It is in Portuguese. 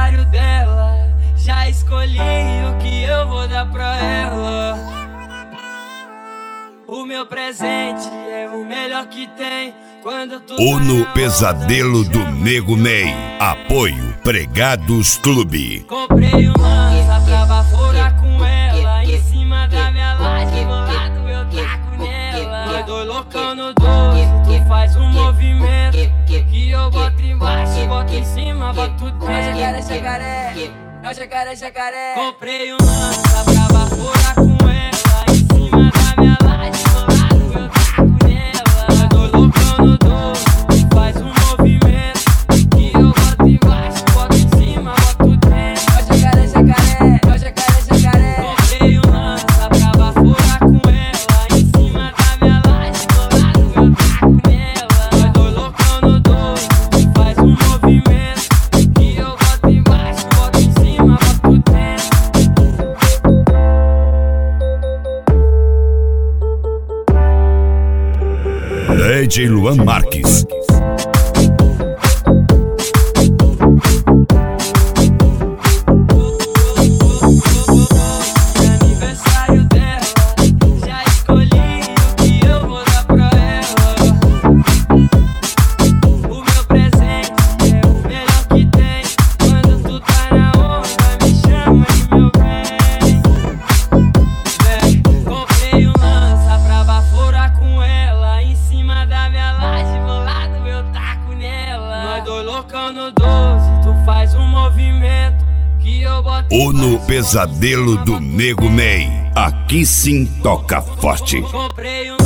aniversário dela, já escolhi o que eu vou dar pra ela. O meu presente é o melhor que tem. Quando tu Ou no Pesadelo do Nego Ney. Apoio Pregados Clube. comprei um lança pra baforar com ela. Em cima da minha laje, bolado eu taco nela. Nós dois loucão no 12, tu faz um movimento que eu boto embaixo, boto em cima, boto dentro. É o jacaré, é o jacaré, jacaré. Comprei um lança pra baforar com ela. Em cima da minha laje, bolado eu taco nela. Nós dois loucão no 12, tu faz um movimento que eu boto embaixo, boto em cima, boto dentro. É o jacaré, jacaré, é o jacaré, jacaré. Comprei um lança pra baforar com ela. Em cima da minha laje, bolado eu taco nela. Nós dois loucão no 12, tu faz um movimento que eu boto embaixo, boto em cima, boto dentro. DJ Luan Marques. Aniversário dela, já escolhi o que eu vou dar pra ela. O meu presente é o melhor que tem. Quando tu tá na onda, me chama de meu bem. Comprei um lança pra baforar com ela. Em cima da minha laje, bolado eu taco nela. Nós dois loucão no 12, tu faz um movimento que eu boto Ou no Pesadelo do Nego Ney. Aqui sim toca forte. comprei um